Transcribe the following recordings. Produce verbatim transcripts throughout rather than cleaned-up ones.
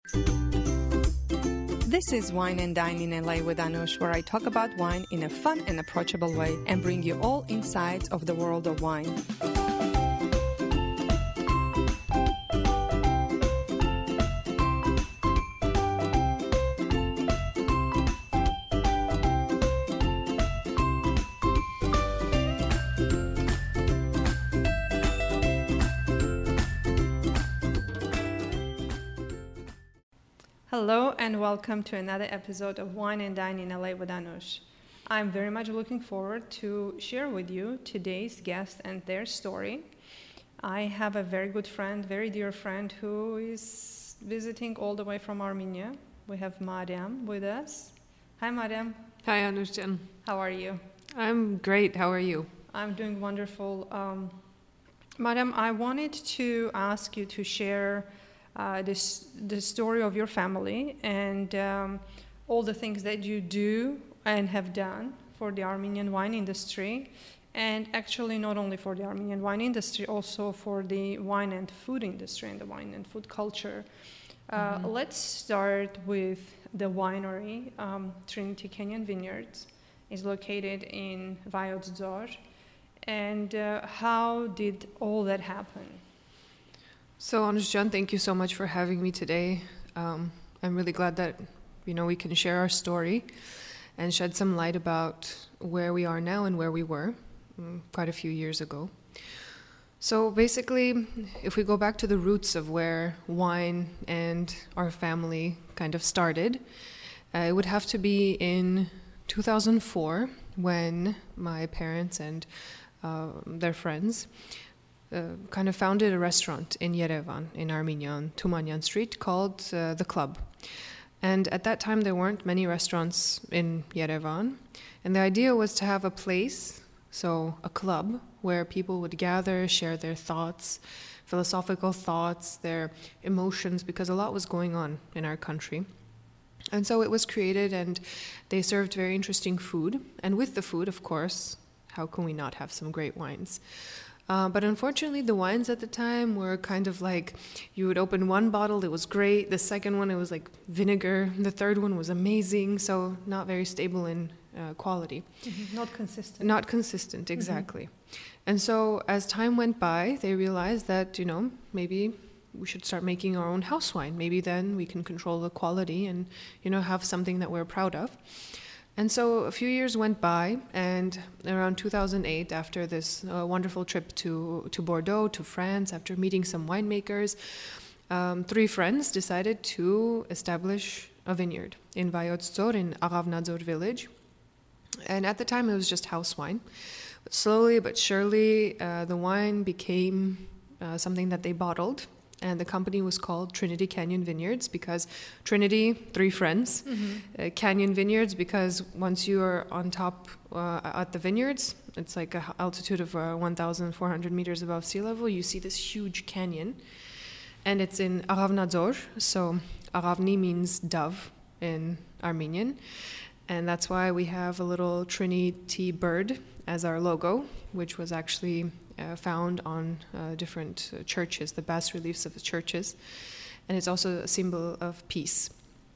This is Wine and Dine in L A with Anush, where I talk about wine in a fun and approachable way and bring you all insights of the world of wine. Hello and welcome to another episode of Wine and Dine in L A with Anush. I'm very much looking forward to share with you today's guest and their story. I have a very good friend, very dear friend, who is visiting all the way from Armenia. We have Mariam with us. Hi, Mariam. Hi, Anushjan. How are you? I'm great. How are you? I'm doing wonderful. Um, Mariam, I wanted to ask you to share Uh, this the story of your family and um, all the things that you do and have done for the Armenian wine industry, and actually not only for the Armenian wine industry, also for the wine and food industry and the wine and food culture. Uh, mm-hmm. Let's start with the winery. um, Trinity Canyon Vineyards is located in Vayot Dzor. And uh, how did all that happen? So, Anushjan, thank you so much for having me today. Um, I'm really glad that, you know, we can share our story and shed some light about where we are now and where we were um, quite a few years ago. So basically, if we go back to the roots of where wine and our family kind of started, uh, it would have to be in two thousand four when my parents and uh, their friends Uh, kind of founded a restaurant in Yerevan, in Armenia, on Tumanyan Street, called uh, The Club. And at that time, there weren't many restaurants in Yerevan. And the idea was to have a place, so a club, where people would gather, share their thoughts, philosophical thoughts, their emotions, because a lot was going on in our country. And so it was created, and they served very interesting food. And with the food, of course, how can we not have some great wines? Uh, but unfortunately, the wines at the time were kind of like, you would open one bottle, it was great. The second one, it was like vinegar. The third one was amazing. So not very stable in uh, quality. Mm-hmm. Not consistent. Not consistent, exactly. Mm-hmm. And so as time went by, they realized that, you know, maybe we should start making our own house wine. Maybe then we can control the quality and, you know, have something that we're proud of. And so a few years went by, and around two thousand eight, after this uh, wonderful trip to, to Bordeaux, to France, after meeting some winemakers, um, three friends decided to establish a vineyard in Vayot Dzor, in Aghavnadzor village. And at the time, it was just house wine. But slowly but surely, uh, the wine became uh, something that they bottled. And the company was called Trinity Canyon Vineyards because Trinity, three friends. Mm-hmm. Uh, Canyon Vineyards because once you are on top uh, at the vineyards, it's like an altitude of uh, one thousand four hundred meters above sea level, you see this huge canyon. And it's in Aghavnadzor, so Aghavni means dove in Armenian. And that's why we have a little Trinity bird as our logo, which was actually Uh, found on uh, different uh, churches, the bas reliefs of the churches, and it's also a symbol of peace.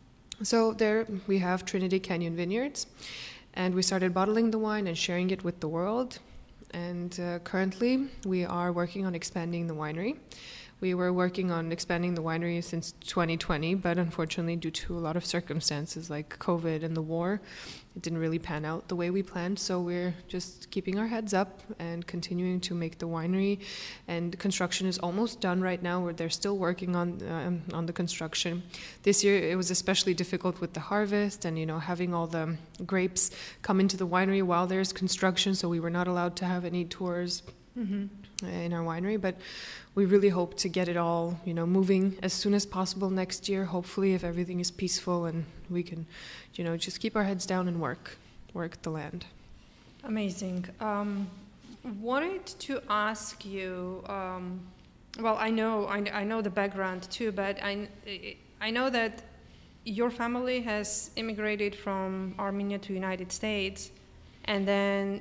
So there we have Trinity Canyon Vineyards, and we started bottling the wine and sharing it with the world. And uh, currently we are working on expanding the winery. We were working on expanding the winery since twenty twenty, but unfortunately, due to a lot of circumstances like COVID and the war, it didn't really pan out the way we planned. So we're just keeping our heads up and continuing to make the winery. And construction is almost done right now, where they're still working on um, on the construction. This year, it was especially difficult with the harvest and, you know, having all the grapes come into the winery while there's construction. So we were not allowed to have any tours mm-hmm. in our winery, but we really hope to get it all, you know, moving as soon as possible next year, hopefully, if everything is peaceful and we can, you know, just keep our heads down and work, work the land. Amazing. Um, wanted to ask you, um, well, I know, I, I know the background too, but I, I know that your family has immigrated from Armenia to United States, and then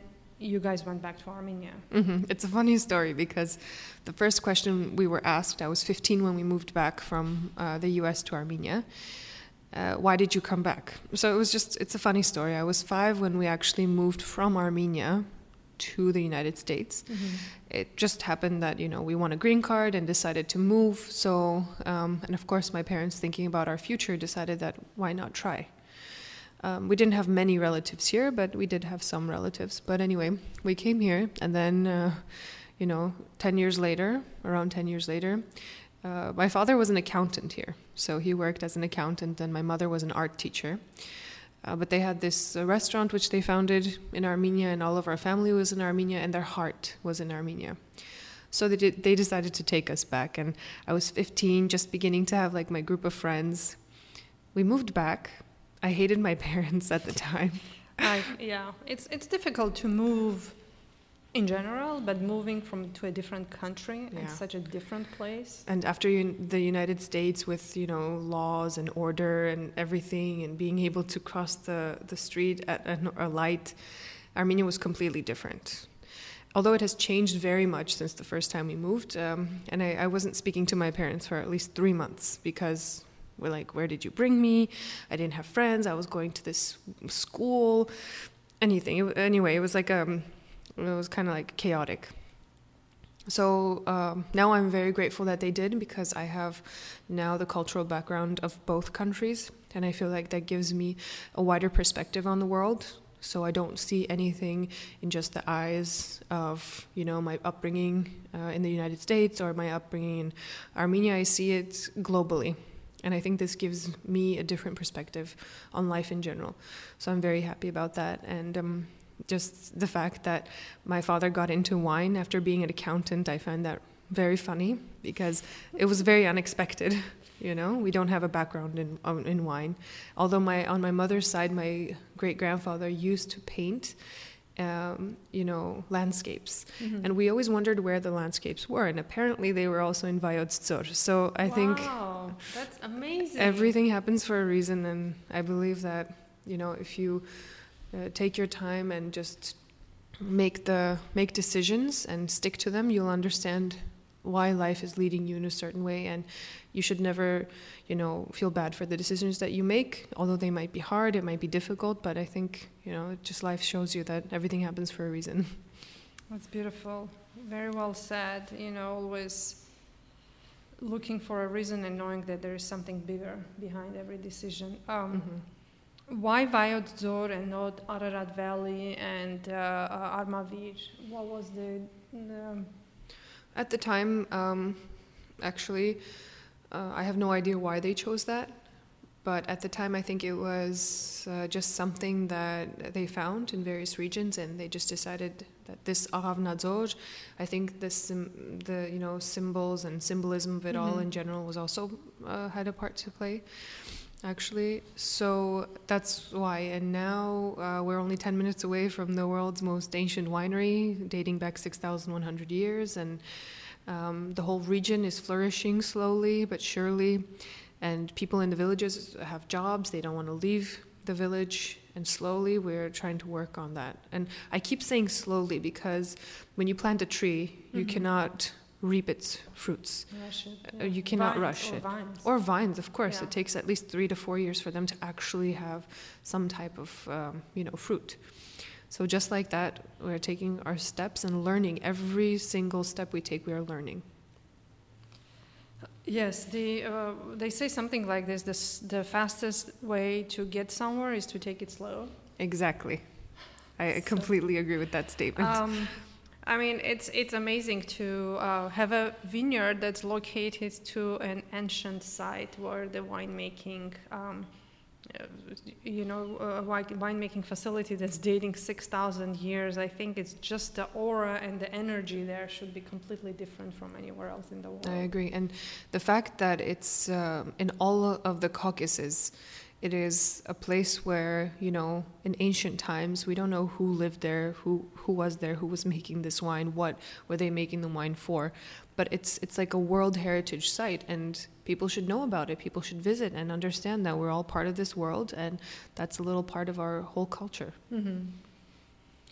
you guys went back to Armenia. Mm-hmm. It's a funny story because the first question we were asked, I was fifteen when we moved back from uh, the U S to Armenia. Uh, why did you come back? So it was just, it's a funny story. I was five when we actually moved from Armenia to the United States. Mm-hmm. It just happened that, you know, we won a green card and decided to move. So, um, and of course, my parents, thinking about our future, decided that why not try? Um, we didn't have many relatives here, but we did have some relatives. But anyway, we came here, and then, uh, you know, ten years later, around ten years later, uh, my father was an accountant here. So he worked as an accountant, and my mother was an art teacher. Uh, but they had this uh, restaurant which they founded in Armenia, and all of our family was in Armenia, and their heart was in Armenia. So they did, they decided to take us back, and I was fifteen, just beginning to have like my group of friends. We moved back. I hated my parents at the time. I, yeah, it's it's difficult to move in general, but moving from to a different country Yeah. and such a different place. And after un- the United States, with, you know, laws and order and everything, and being able to cross the, the street at a, a light, Armenia was completely different. Although it has changed very much since the first time we moved, um, and I, I wasn't speaking to my parents for at least three months because we're like, where did you bring me? I didn't have friends. I was going to this school, anything. It, anyway, it was like um, it was kind of like chaotic. So um, now I'm very grateful that they did, because I have now the cultural background of both countries, and I feel like that gives me a wider perspective on the world. So I don't see anything in just the eyes of, you know, my upbringing uh, in the United States or my upbringing in Armenia. I see it globally. And I think this gives me a different perspective on life in general. So I'm very happy about that. And um, just the fact that my father got into wine after being an accountant, I find that very funny, because it was very unexpected. You know, we don't have a background in um, in wine. Although my on my mother's side, my great-grandfather used to paint, um, you know, landscapes. Mm-hmm. And we always wondered where the landscapes were. And apparently they were also in Vajod-Dzor. So I wow, think that's amazing. Everything happens for a reason. And I believe that, you know, if you uh, take your time and just make the make decisions and stick to them, you'll understand why life is leading you in a certain way. And you should never, you know, feel bad for the decisions that you make, although they might be hard, it might be difficult, but I think, you know, just life shows you that everything happens for a reason. That's beautiful. Very well said. You know, always looking for a reason and knowing that there is something bigger behind every decision. Um, mm-hmm. Why Vajod-Dzor and not Ararat Valley and uh, uh, Armavir? What was the... the At the time, um, actually, uh, I have no idea why they chose that. But at the time, I think it was uh, just something that they found in various regions, and they just decided that this Aravnadzor, I think this, um, the you know symbols and symbolism of it mm-hmm. all in general was also uh, had a part to play, actually. So that's why. And now uh, we're only ten minutes away from the world's most ancient winery, dating back six thousand one hundred years, and um, the whole region is flourishing slowly but surely. And people in the villages have jobs, they don't want to leave the village, and slowly we're trying to work on that. And I keep saying slowly because when you plant a tree, mm-hmm. you cannot reap its fruits. Rush it, yeah. You cannot vines rush or it. Vines. Or vines, of course. Yeah. It takes at least three to four years for them to actually have some type of, um, you know, fruit. So just like that, we're taking our steps and learning. Every single step we take, we are learning. Yes, the, uh, they say something like this, this, the fastest way to get somewhere is to take it slow. Exactly. I so, completely agree with that statement. Um, I mean, it's it's amazing to uh, have a vineyard that's located to an ancient site where the winemaking, um, you know, a winemaking facility that's dating six thousand years. I think it's just the aura and the energy there should be completely different from anywhere else in the world. I agree. And the fact that it's uh, in all of the Caucasus, it is a place where, you know, in ancient times, we don't know who lived there, who who was there, who was making this wine, what were they making the wine for. But it's it's like a World Heritage site, and people should know about it. People should visit and understand that we're all part of this world, and that's a little part of our whole culture. Mm-hmm.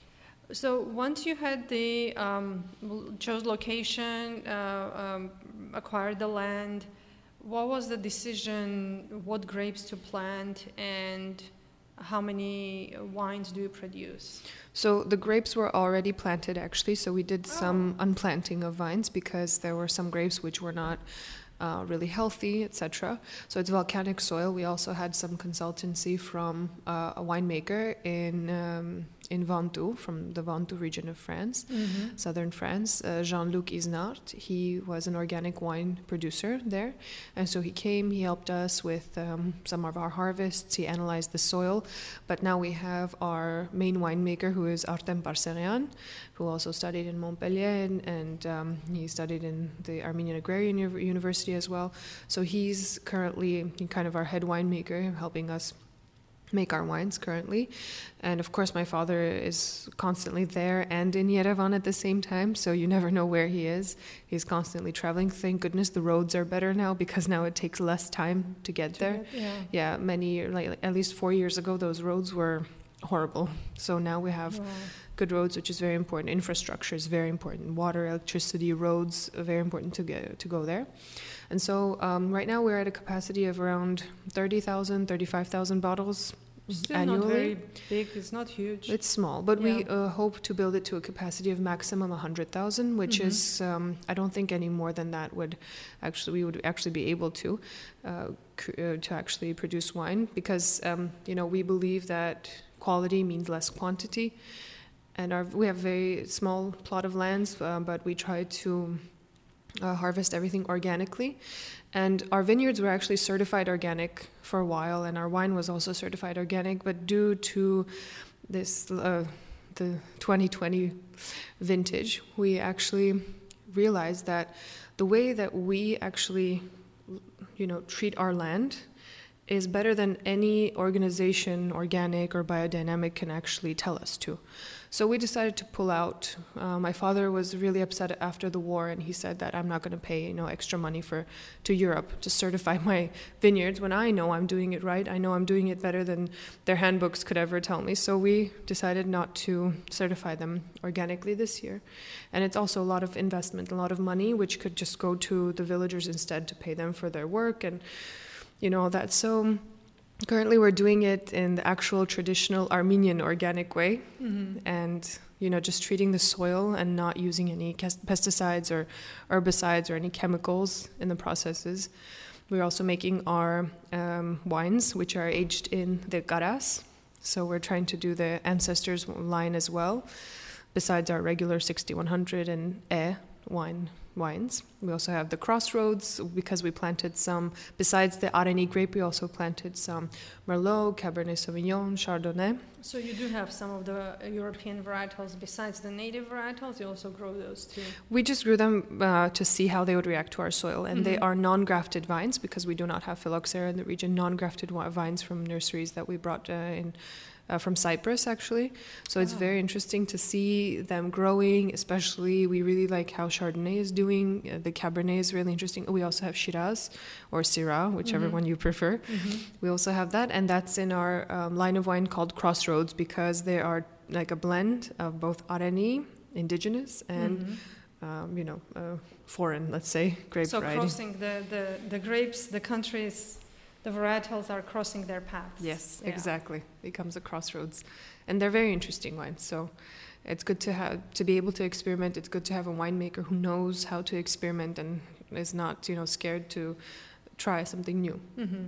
So once you had the um, l- chose location, uh, um, acquired the land, what was the decision? What grapes to plant, and how many wines do you produce? So the grapes were already planted actually, so we did some Oh. unplanting of vines because there were some grapes which were not uh, really healthy, et cetera. So it's volcanic soil. We also had some consultancy from uh, a winemaker in um, in Ventoux, from the Ventoux region of France, Mm-hmm. southern France, uh, Jean-Luc Isnart. He was an organic wine producer there. And so he came, he helped us with um, some of our harvests, he analyzed the soil. But now we have our main winemaker, who is Artem Parserian, who also studied in Montpellier, and, and um, he studied in the Armenian Agrarian U- University as well. So he's currently kind of our head winemaker, helping us make our wines currently. And of course my father is constantly there and in Yerevan at the same time, so you never know where he is. He's constantly traveling. Thank goodness the roads are better now, because now it takes less time to get there. Yeah. Yeah, many, like at least four years ago, those roads were horrible. So now we have Wow. good roads, which is very important. Infrastructure is very important. Water, electricity, roads are very important to get to go there. And so um, right now we're at a capacity of around thirty thousand, thirty-five thousand bottles Still annually. not very big. It's not huge. It's small, but we Yeah. uh, hope to build it to a capacity of maximum one hundred thousand, which Mhm. is, um, I don't think any more than that would actually, we would actually be able to, uh, cr- uh, to actually produce wine, because, um, you know, we believe that quality means less quantity. And our, we have a very small plot of lands, uh, but we try to uh, harvest everything organically. And our vineyards were actually certified organic for a while, and our wine was also certified organic, but due to this, uh, the twenty twenty vintage, we actually realized that the way that we actually, you know, treat our land is better than any organization, organic or biodynamic, can actually tell us to. So we decided to pull out. Uh, my father was really upset after the war, and he said that I'm not going to pay, you know, extra money for to Europe to certify my vineyards when I know I'm doing it right. I know I'm doing it better than their handbooks could ever tell me. So we decided not to certify them organically this year. And it's also a lot of investment, a lot of money, which could just go to the villagers instead to pay them for their work and, you know, all that. So currently we're doing it in the actual traditional Armenian organic way, Mm-hmm. and, you know, just treating the soil and not using any cas- pesticides or herbicides or any chemicals in the processes. We're also making our um, wines, which are aged in the garas. So we're trying to do the ancestors line as well, besides our regular sixty-one hundred and E wine wines. We also have the Crossroads, because we planted some, besides the Areni grape, we also planted some Merlot, Cabernet Sauvignon, Chardonnay. So you do have some of the European varietals besides the native varietals. You also grow those too. We just grew them uh, to see how they would react to our soil, and they Mhm. are non-grafted vines, because we do not have phylloxera in the region. Non-grafted wi- vines from nurseries that we brought uh, in uh, from Cyprus, actually. So it's Ah. very interesting to see them growing. Especially, we really like how Chardonnay is doing. Uh, the Cabernet is really interesting. We also have Shiraz or Syrah, whichever Mhm. one you prefer. Mm-hmm. We also have that, and that's in our um, line of wine called Crossroads, because they are like a blend of both Areni, indigenous, and Mm-hmm. um, you know, uh, foreign, let's say, grape So variety. crossing the, the, the grapes, the countries, the varietals are crossing their paths. Yes, Yeah. exactly. Becomes a crossroads, and they're very interesting wines. So it's good to have to be able to experiment. It's good to have a winemaker who knows how to experiment and is not, you know, scared to try something new. Mm-hmm.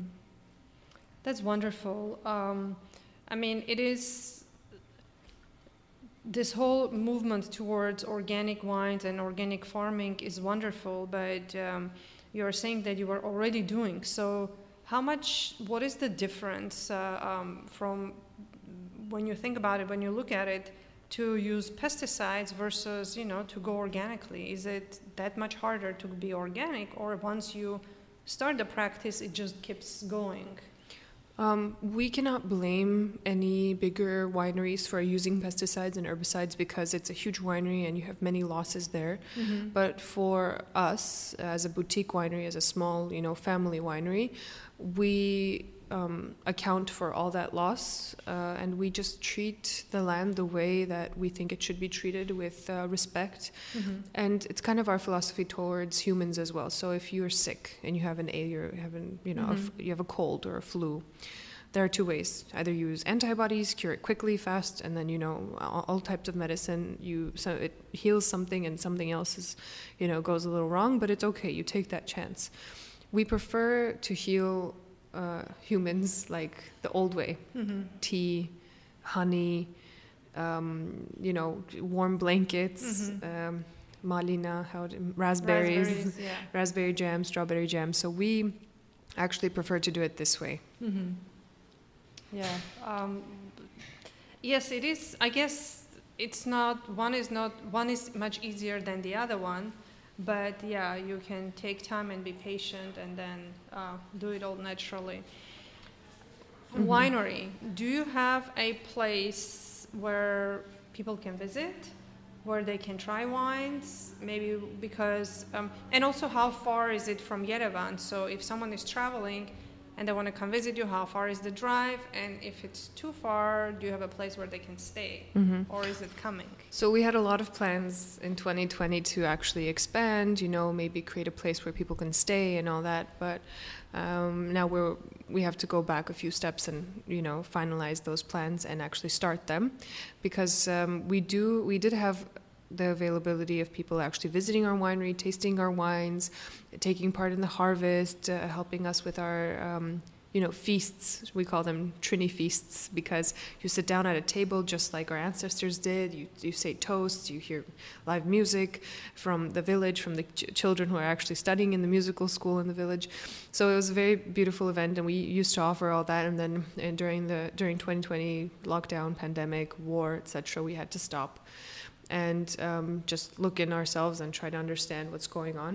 That's wonderful. Um, I mean, it is this whole movement towards organic wines and organic farming is wonderful, but um, you are saying that you are already doing so. How much? What is the difference uh, um, from when you think about it, when you look at it, to use pesticides versus, you know, to go organically? Is it that much harder to be organic, or once you start the practice, it just keeps going? Um, we cannot blame any bigger wineries for using pesticides and herbicides, because it's a huge winery and you have many losses there. Mm-hmm. But for us, as a boutique winery, as a small, you know, family winery, we um, account for all that loss, uh, and we just treat the land the way that we think it should be treated, with uh, respect. Mm-hmm. And it's kind of our philosophy towards humans as well. So if you're sick and you have an ail, you have an, you know, a f- you have a cold or a flu, there are two ways. Either use antibodies, cure it quickly, fast, and then, you know, all, all types of medicine, you so it heals something and something else is, you know, goes a little wrong, but it's okay. You take that chance. We prefer to heal uh, humans like the old way. Mm-hmm. Tea, honey, um, you know, warm blankets, Mm-hmm. um, malina, how to, raspberries, Raspberries, yeah. raspberry jam, strawberry jam. So we actually prefer to do it this way. Mm-hmm. Yeah. Um, yes, it is. I guess it's not, one is not, one is much easier than the other one, but yeah, you can take time and be patient and then uh, do it all naturally. Mhm. Winery, do you have a place where people can visit, where they can try wines? Maybe because, um, and also how far is it from Yerevan? So if someone is traveling and they want to come visit you, how far is the drive? And if it's too far, do you have a place where they can stay? Mhm. Or is it coming? So we had a lot of plans in twenty twenty to actually expand, you know, maybe create a place where people can stay and all that. But um, now we're we have to go back a few steps and, you know, finalize those plans and actually start them, because um, we do we did have the availability of people actually visiting our winery, tasting our wines, taking part in the harvest, uh, helping us with our, um, you know, feasts. We call them Trini feasts, because you sit down at a table just like our ancestors did. You, you say toasts, you hear live music from the village, from the ch- children who are actually studying in the musical school in the village. So it was a very beautiful event, and we used to offer all that. And then and during the during twenty twenty lockdown, pandemic, war, et cetera, we had to stop and um, just look in ourselves and try to understand what's going on.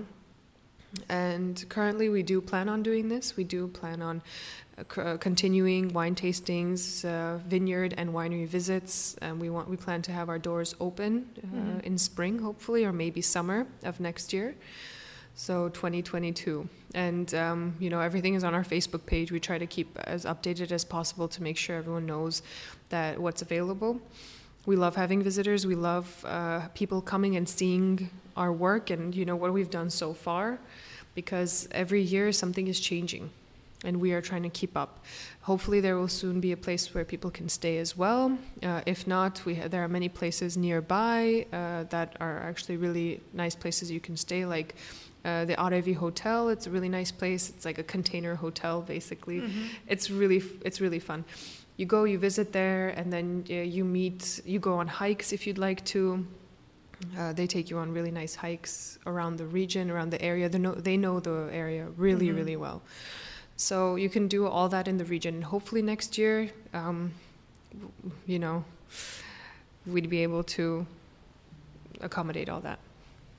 And currently we do plan on doing this. We do plan on uh, c- uh, continuing wine tastings, uh, vineyard and winery visits. And we want we plan to have our doors open uh, Mhm. in spring, hopefully, or maybe summer of next year. So twenty twenty-two. And, um, you know, everything is on our Facebook page. We try to keep as updated as possible to make sure everyone knows that what's available. We love having visitors. We love uh, people coming and seeing our work and, you know, what we've done so far, because every year something is changing and we are trying to keep up. Hopefully there will soon be a place where people can stay as well. Uh, if not, we ha- there are many places nearby uh, that are actually really nice places you can stay, like uh, the Arevi Hotel. It's a really nice place. It's like a container hotel, basically. Mhm. It's really, f- it's really fun. You go, you visit there, and then uh, you meet, you go on hikes if you'd like to. Uh, they take you on really nice hikes around the region, around the area. They know, they know the area really, Mhm. really well. So you can do all that in the region. Hopefully next year, um, w- you know, we'd be able to accommodate all that.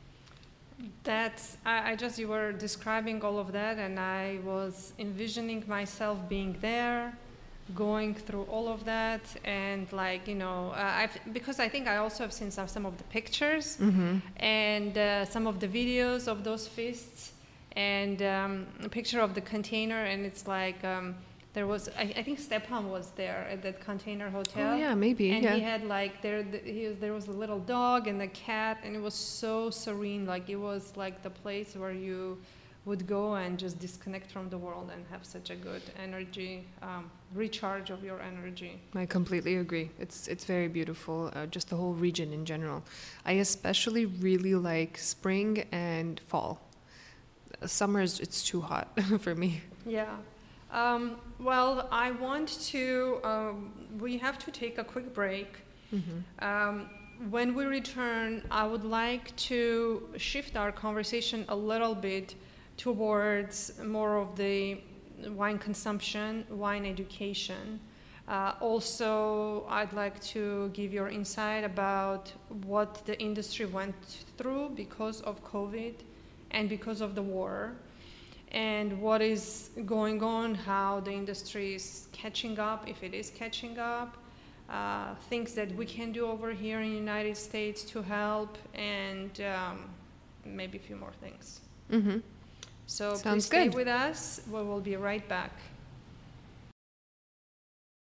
That's, I, I just, you were describing all of that, and I was envisioning myself being there, going through all of that, and like, you know, uh, I've, because I think I also have seen some, some of the pictures Mm-hmm. and uh, some of the videos of those feasts, and um, a picture of the container, and it's like, um, there was, I, I think Stepan was there at that container hotel. Oh yeah, maybe. And yeah. he had like there, the, he was, there was a little dog and a cat, and it was so serene. Like it was like the place where you would go and just disconnect from the world and have such a good energy, um, recharge of your energy. I completely agree. It's it's very beautiful, uh, just the whole region in general. I especially really like spring and fall. Uh, Summer is it's too hot for me. Yeah. Um, well, I want to. Um, we have to take a quick break. Mm-hmm. Um, when we return, I would like to shift our conversation a little bit towards more of the wine consumption, wine education. Uh, also, I'd like to give your insight about what the industry went through because of COVID and because of the war, and what is going on, how the industry is catching up, if it is catching up, uh, things that we can do over here in the United States to help, and um, maybe a few more things. Mm-hmm. So Sounds please stay good. with us. We will be right back.